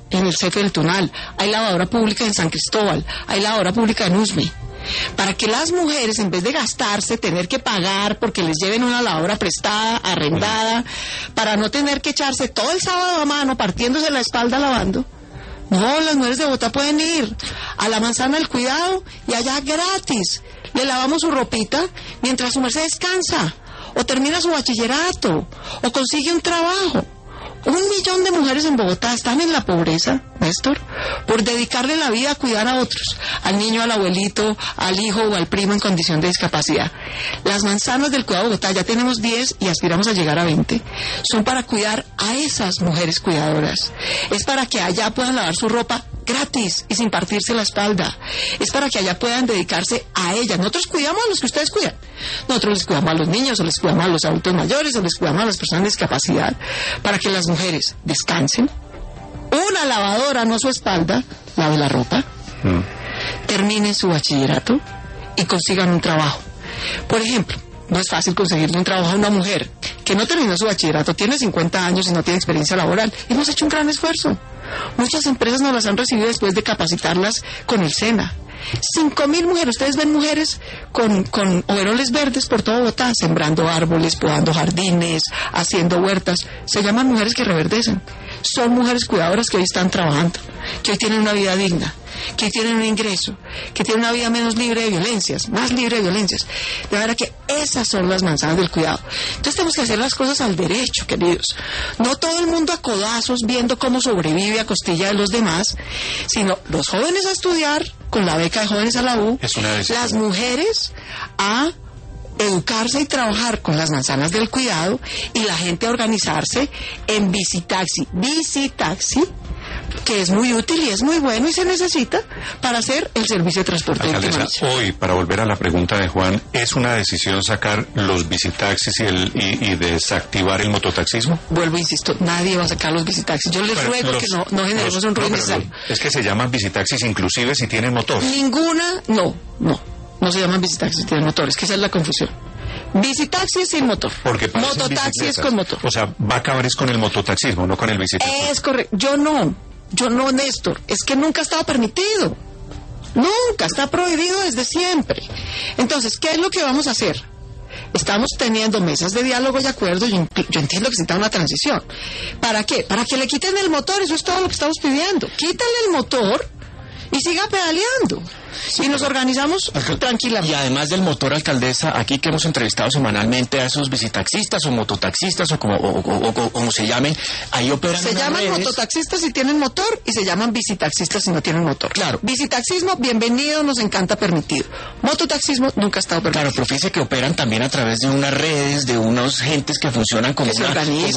Speaker 2: en el CEFE del Tunal, hay lavadora pública en San Cristóbal, hay lavadora pública en Usme. Para que las mujeres, en vez de gastarse, tener que pagar porque les lleven una lavadora prestada, arrendada, para no tener que echarse todo el sábado a mano partiéndose la espalda lavando, no, las mujeres de Bogotá pueden ir a la Manzana del Cuidado y allá gratis le lavamos su ropita mientras su merced descansa, o termina su bachillerato, o consigue un trabajo. 1 millón de mujeres en Bogotá están en la pobreza, Néstor, por dedicarle la vida a cuidar a otros, al niño, al abuelito, al hijo o al primo en condición de discapacidad. Las manzanas del Cuidado de Bogotá, ya tenemos 10 y aspiramos a llegar a 20, son para cuidar a esas mujeres cuidadoras. Es para que allá puedan lavar su ropa gratis y sin partirse la espalda. Es para que allá puedan dedicarse a ellas. Nosotros cuidamos a los que ustedes cuidan. Nosotros les cuidamos a los niños, o les cuidamos a los adultos mayores, o les cuidamos a las personas de discapacidad, para que las mujeres descansen. Una lavadora, no su espalda, lave la ropa, terminen su bachillerato y consigan un trabajo. Por ejemplo, no es fácil conseguirle un trabajo a una mujer que no terminó su bachillerato, tiene 50 años y no tiene experiencia laboral. Hemos hecho un gran esfuerzo. Muchas empresas nos las han recibido después de capacitarlas con el SENA. 5.000 mujeres, ustedes ven mujeres con overoles verdes por todo Bogotá, sembrando árboles, podando jardines, haciendo huertas. Se llaman mujeres que reverdecen. Son mujeres cuidadoras que hoy están trabajando, que hoy tienen una vida digna, que hoy tienen un ingreso, que tienen una vida menos libre de violencias, más libre de violencias. De verdad que esas son las manzanas del cuidado. Entonces tenemos que hacer las cosas al derecho, queridos. No todo el mundo a codazos viendo cómo sobrevive a costilla de los demás, sino los jóvenes a estudiar con la beca de Jóvenes a la U, las mujeres a educarse y trabajar con las manzanas del cuidado, y la gente a organizarse en Visitaxi, que es muy útil y es muy bueno y se necesita para hacer el servicio de transporte de última milla.
Speaker 1: Hoy, para volver a la pregunta de Juan, ¿es una decisión sacar los visitaxis y desactivar el mototaxismo?
Speaker 2: Vuelvo, insisto, nadie va a sacar los visitaxis. Yo les ruego que no generemos un ruido necesario.
Speaker 1: Es que se llaman visitaxis inclusive si tienen motor.
Speaker 2: Ninguna, no se llaman visitaxis si tienen motor, es que esa es la confusión. Visitaxi es sin motor.
Speaker 1: Porque
Speaker 2: mototaxi es con motor.
Speaker 1: O sea, va a acabar es con el mototaxismo, no con el visitaxi.
Speaker 2: Es correcto. Yo no, Néstor. Es que nunca ha estado permitido. Nunca, está prohibido desde siempre. Entonces, ¿qué es lo que vamos a hacer? Estamos teniendo mesas de diálogo y acuerdo. Yo entiendo que se necesita una transición. ¿Para qué? Para que le quiten el motor. Eso es todo lo que estamos pidiendo. Quítale el motor y siga pedaleando. Sí, y nos organizamos tranquilamente.
Speaker 5: Y además del motor, alcaldesa, aquí que hemos entrevistado semanalmente a esos visitaxistas o mototaxistas o como se llamen, ahí operan.
Speaker 2: Se llaman
Speaker 5: redes.
Speaker 2: Mototaxistas si tienen motor y se llaman visitaxistas si no tienen motor.
Speaker 5: Claro.
Speaker 2: Visitaxismo, bienvenido, nos encanta, permitido. Mototaxismo nunca ha estado permitido.
Speaker 5: Claro, pero fíjese que operan también a través de unas redes, de unos gentes que funcionan como
Speaker 2: que se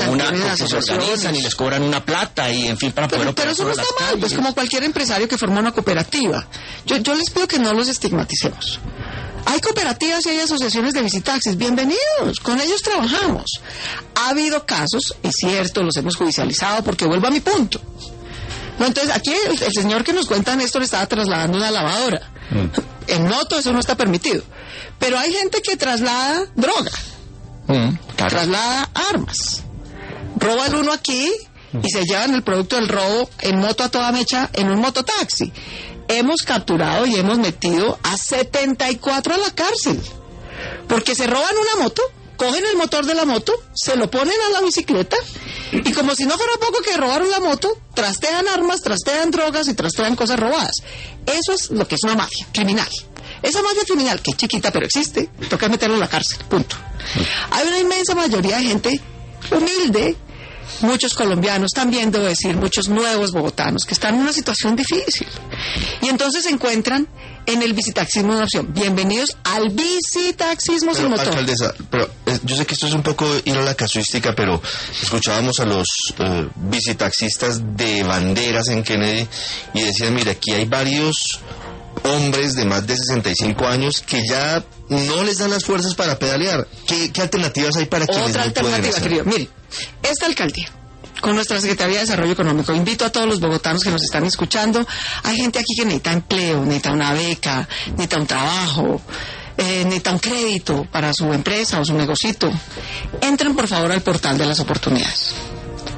Speaker 2: organizan
Speaker 5: y les cobran una plata y en fin para poder operar.
Speaker 2: Pero eso no está mal, pues como cualquier empresario que forma una cooperativa. Yo les pido que no los estigmaticemos. Hay cooperativas y hay asociaciones de visitaxis, bienvenidos, con ellos trabajamos. Ha habido casos, es cierto, los hemos judicializado, porque vuelvo a mi punto. No, entonces, aquí el señor que nos cuenta Néstor estaba trasladando una lavadora. En moto eso no está permitido. Pero hay gente que traslada droga,
Speaker 5: claro.
Speaker 2: traslada armas. Roba el uno aquí y se llevan el producto del robo en moto a toda mecha en un mototaxi. Hemos capturado y hemos metido a 74 a la cárcel, porque se roban una moto, cogen el motor de la moto, se lo ponen a la bicicleta, y como si no fuera poco que robaron la moto, trastean armas, trastean drogas y trastean cosas robadas. Eso es lo que es una mafia criminal. Esa mafia criminal, que es chiquita pero existe, toca meterlo en la cárcel, punto. Hay una inmensa mayoría de gente humilde, muchos colombianos, también debo decir, muchos nuevos bogotanos que están en una situación difícil. Y entonces se encuentran en el visitaxismo una opción. Bienvenidos al visitaxismo sin motor.
Speaker 3: Alcaldesa, pero yo sé que esto es un poco ir a la casuística, pero escuchábamos a los visitaxistas de banderas en Kennedy y decían, mira, aquí hay varios hombres de más de 65 años que ya no les dan las fuerzas para pedalear. ¿Qué alternativas hay para quienes
Speaker 2: Otra
Speaker 3: no pueden
Speaker 2: alternativa,
Speaker 3: hacer?
Speaker 2: querido. Mire, esta alcaldía, con nuestra Secretaría de Desarrollo Económico, invito a todos los bogotanos que nos están escuchando. Hay gente aquí que necesita empleo, necesita una beca, necesita un trabajo, necesita un crédito para su empresa o su negocito. Entren por favor al portal de las oportunidades.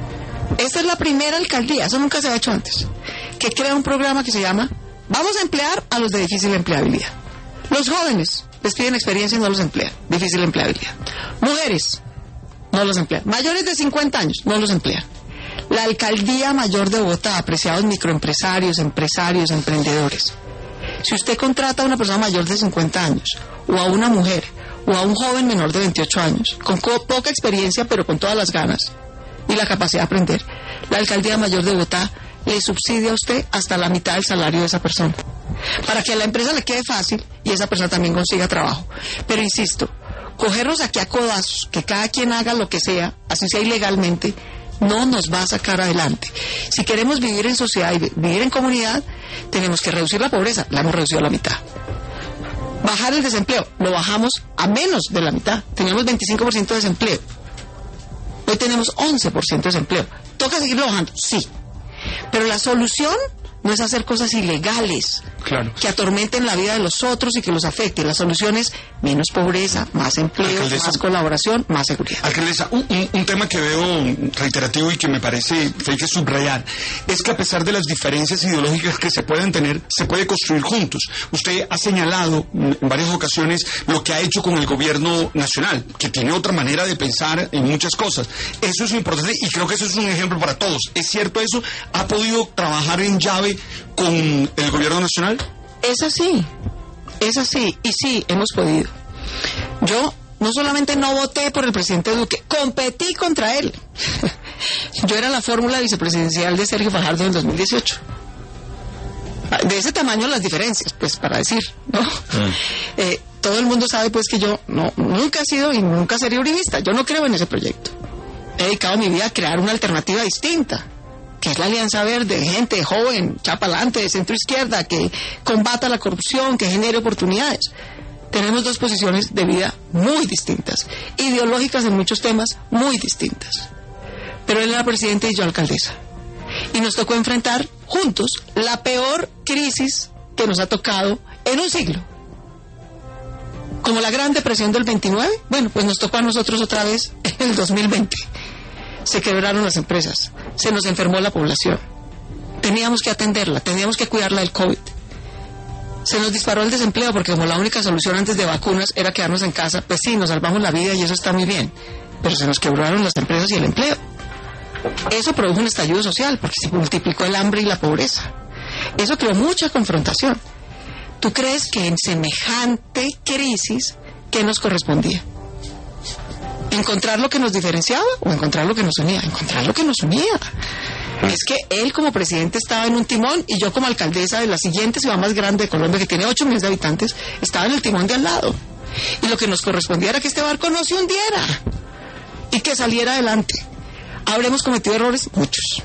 Speaker 2: Esta es la primera alcaldía, eso nunca se ha hecho antes, que crea un programa que se llama Vamos a emplear a los de difícil empleabilidad. Los jóvenes les piden experiencia y no los emplean, difícil empleabilidad. Mujeres, no los emplean. Mayores de 50 años, no los emplean. La Alcaldía Mayor de Bogotá, apreciados microempresarios, empresarios, emprendedores. Si usted contrata a una persona mayor de 50 años, o a una mujer, o a un joven menor de 28 años, con poca experiencia pero con todas las ganas y la capacidad de aprender, la Alcaldía Mayor de Bogotá le subsidia a usted hasta la mitad del salario de esa persona, para que a la empresa le quede fácil y esa persona también consiga trabajo. Pero insisto, cogernos aquí a codazos, que cada quien haga lo que sea, así sea ilegalmente, no nos va a sacar adelante. Si queremos vivir en sociedad y vivir en comunidad, tenemos que reducir la pobreza, la hemos reducido a la mitad. Bajar el desempleo, lo bajamos a menos de la mitad. Teníamos 25% de desempleo, hoy tenemos 11% de desempleo. ¿Toca seguirlo bajando? Sí, pero la solución no es hacer cosas ilegales,
Speaker 6: claro,
Speaker 2: que atormenten la vida de los otros y que los afecten. La solución es menos pobreza, más empleo,
Speaker 6: alcaldesa,
Speaker 2: más colaboración, más seguridad.
Speaker 6: Alcaldesa, un tema que veo reiterativo y que me parece que hay que subrayar es que a pesar de las diferencias ideológicas que se pueden tener, se puede construir juntos. Usted ha señalado en varias ocasiones lo que ha hecho con el gobierno nacional, que tiene otra manera de pensar en muchas cosas. Eso es importante y creo que eso es un ejemplo para todos. ¿Es cierto eso? ¿Ha podido trabajar en llave con el gobierno nacional?
Speaker 2: Es así, y sí, hemos podido. Yo no solamente no voté por el presidente Duque, competí contra él. Yo era la fórmula vicepresidencial de Sergio Fajardo en el 2018. De ese tamaño las diferencias, pues, para decir, ¿no? Todo el mundo sabe, pues, que yo nunca he sido y nunca seré uribista. Yo no creo en ese proyecto. He dedicado mi vida a crear una alternativa distinta, que es la Alianza Verde, gente joven, chapalante, de centro izquierda, que combata la corrupción, que genere oportunidades. Tenemos dos posiciones de vida muy distintas, ideológicas en muchos temas muy distintas. Pero él era presidente y yo alcaldesa. Y nos tocó enfrentar juntos la peor crisis que nos ha tocado en un siglo. Como la Gran Depresión del 29, bueno, pues nos tocó a nosotros otra vez en el 2020. Se quebraron las empresas, se nos enfermó la población, teníamos que atenderla, teníamos que cuidarla del COVID. Se nos disparó el desempleo porque como la única solución antes de vacunas era quedarnos en casa, pues sí, nos salvamos la vida y eso está muy bien, pero se nos quebraron las empresas y el empleo. Eso produjo un estallido social porque se multiplicó el hambre y la pobreza. Eso creó mucha confrontación. ¿Tú crees que en semejante crisis, qué nos correspondía? ¿Encontrar lo que nos diferenciaba o encontrar lo que nos unía? Encontrar lo que nos unía. Es que él como presidente estaba en un timón y yo como alcaldesa de la siguiente ciudad más grande de Colombia, que tiene 8 millones de habitantes, estaba en el timón de al lado. Y lo que nos correspondía era que este barco no se hundiera y que saliera adelante. ¿Habremos cometido errores? Muchos.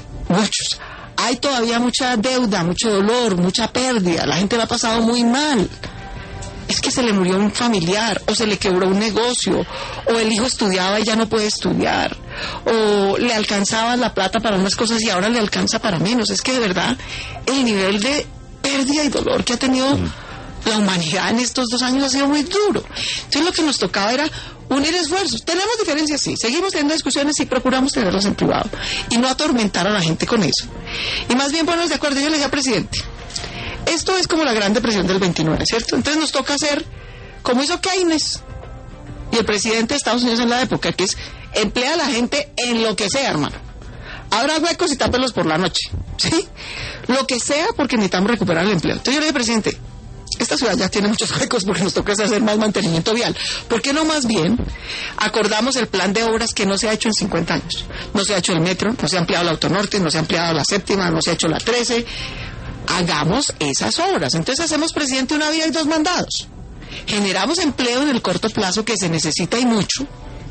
Speaker 2: Hay todavía mucha deuda, mucho dolor, mucha pérdida. La gente la ha pasado muy mal. Es que se le murió un familiar, o se le quebró un negocio, o el hijo estudiaba y ya no puede estudiar, o le alcanzaba la plata para unas cosas y ahora le alcanza para menos. Es que de verdad el nivel de pérdida y dolor que ha tenido la humanidad en estos 2 años ha sido muy duro. Entonces lo que nos tocaba era unir esfuerzos. Tenemos diferencias, sí, seguimos teniendo discusiones y procuramos tenerlas en privado y no atormentar a la gente con eso. Y más bien ponernos de acuerdo. Yo le dije al presidente, esto es como la Gran Depresión del 29, ¿cierto? Entonces nos toca hacer como hizo Keynes y el presidente de Estados Unidos en la época, que es emplea a la gente en lo que sea, hermano. Abra huecos y tápelos por la noche, ¿sí? Lo que sea, porque necesitamos recuperar el empleo. Entonces yo le dije, presidente, esta ciudad ya tiene muchos huecos porque nos toca hacer más mantenimiento vial. ¿Por qué no más bien acordamos el plan de obras que no se ha hecho en 50 años? No se ha hecho el metro, no se ha ampliado la Autonorte, no se ha ampliado la séptima, no se ha hecho la 13... Hagamos esas obras. Entonces hacemos, presidente, una vía y 2 mandados. Generamos empleo en el corto plazo que se necesita y mucho.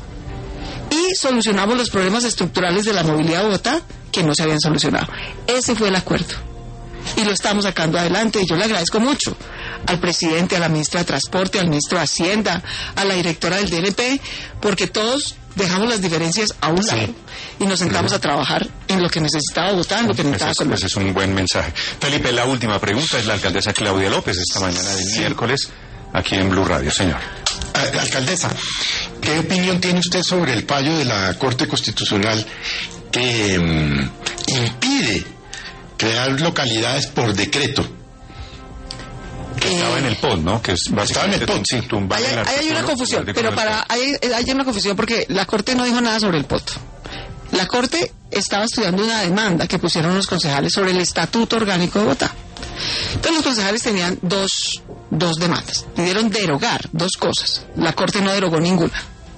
Speaker 2: Y solucionamos los problemas estructurales de la movilidad de Bogotá que no se habían solucionado. Ese fue el acuerdo. Y lo estamos sacando adelante. Y yo le agradezco mucho al presidente, a la ministra de Transporte, al ministro de Hacienda, a la directora del DNP, porque todos dejamos las diferencias a un lado y nos sentamos a trabajar en lo que necesitaba Bogotá, en lo que necesitaba Colombia.
Speaker 1: Ese es un buen mensaje. Felipe, la última pregunta es la alcaldesa Claudia López esta mañana del miércoles aquí en Blue Radio. Señor.
Speaker 7: Alcaldesa, ¿qué opinión tiene usted sobre el fallo de la Corte Constitucional que impide crear localidades por decreto.
Speaker 1: Estaba en el POT, ¿no? Que es básicamente
Speaker 7: Estaba en el POT, sí.
Speaker 1: tumbar el
Speaker 2: Hay una
Speaker 1: artículo
Speaker 2: confusión,
Speaker 1: de
Speaker 2: pero
Speaker 1: comercio.
Speaker 2: hay una confusión porque la Corte no dijo nada sobre el POT. La Corte estaba estudiando una demanda que pusieron los concejales sobre el Estatuto Orgánico de Bogotá. Entonces los concejales tenían dos demandas. Pidieron derogar dos cosas. La Corte no derogó ninguna.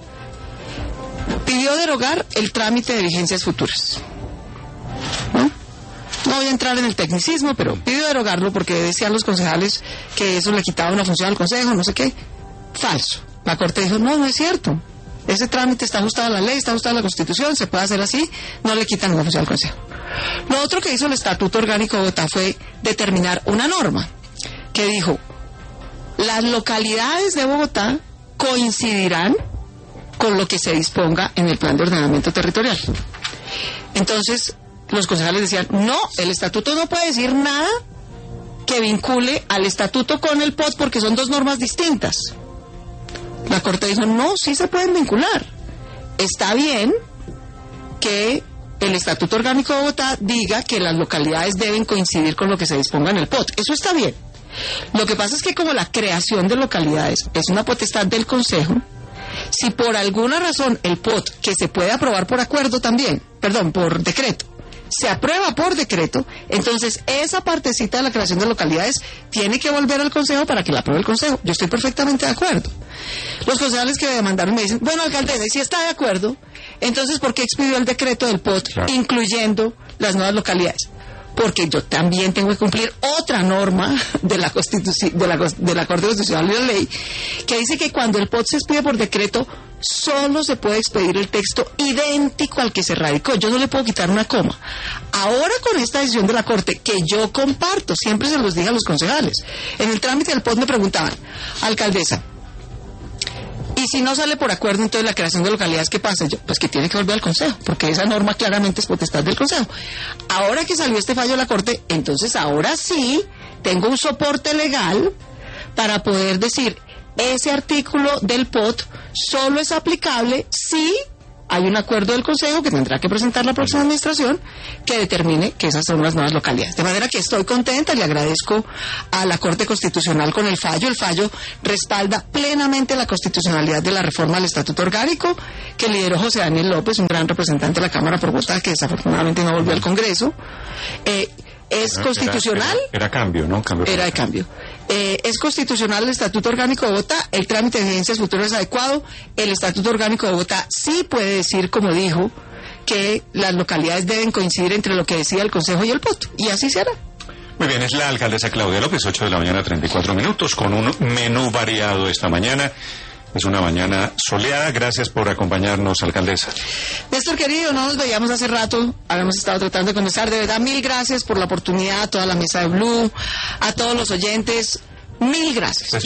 Speaker 2: Pidió derogar el trámite de vigencias futuras. No voy a entrar en el tecnicismo, pero pidió derogarlo porque decían los concejales que eso le quitaba una función al Consejo, no sé qué. Falso. La Corte dijo, no es cierto. Ese trámite está ajustado a la ley, está ajustado a la Constitución, se puede hacer así, no le quitan la función al Consejo. Lo otro que hizo el Estatuto Orgánico de Bogotá fue determinar una norma que dijo, las localidades de Bogotá coincidirán con lo que se disponga en el Plan de Ordenamiento Territorial. Entonces, los concejales decían, no, el estatuto no puede decir nada que vincule al estatuto con el POT porque son dos normas distintas. La Corte dijo, no, sí se pueden vincular. Está bien que el Estatuto Orgánico de Bogotá diga que las localidades deben coincidir con lo que se disponga en el POT. Eso está bien. Lo que pasa es que como la creación de localidades es una potestad del Consejo, si por alguna razón el POT, que se puede aprobar por acuerdo también, por decreto, se aprueba por decreto, entonces esa partecita de la creación de localidades tiene que volver al Consejo para que la apruebe el Consejo. Yo estoy perfectamente de acuerdo. Los concejales que me demandaron me dicen, bueno, alcaldesa, y si está de acuerdo, entonces ¿por qué expidió el decreto del POT incluyendo las nuevas localidades? Porque yo también tengo que cumplir otra norma de la Corte Constitucional y la Ley, que dice que cuando el POT se expide por decreto, solo se puede expedir el texto idéntico al que se radicó. Yo no le puedo quitar una coma. Ahora con esta decisión de la Corte, que yo comparto, siempre se los dije a los concejales, en el trámite del POT me preguntaban, alcaldesa, y si no sale por acuerdo, entonces la creación de localidades, ¿qué pasa? Yo, pues que tiene que volver al Consejo, porque esa norma claramente es potestad del Consejo. Ahora que salió este fallo de la Corte, entonces ahora sí tengo un soporte legal para poder decir, ese artículo del POT solo es aplicable si hay un acuerdo del Consejo que tendrá que presentar la próxima administración que determine que esas son las nuevas localidades. De manera que estoy contenta, le agradezco a la Corte Constitucional con el fallo. El fallo respalda plenamente la constitucionalidad de la reforma al Estatuto Orgánico que lideró José Daniel López, un gran representante de la Cámara por Bogotá, que desafortunadamente no volvió al Congreso. Es constitucional.
Speaker 1: Era cambio, ¿no?
Speaker 2: Era de cambio. Es constitucional el Estatuto Orgánico de Bogotá, el trámite de vigencias futuras es adecuado, el Estatuto Orgánico de Bogotá sí puede decir, como dijo, que las localidades deben coincidir entre lo que decida el Consejo y el POT, y así será.
Speaker 1: Muy bien, es la alcaldesa Claudia López, 8 de la mañana, 34 minutos, con un menú variado esta mañana. Es una mañana soleada. Gracias por acompañarnos, alcaldesa.
Speaker 2: Néstor querido, no nos veíamos hace rato. Habíamos estado tratando de conversar. De verdad, mil gracias por la oportunidad, a toda la mesa de Blue, a todos los oyentes. Mil gracias.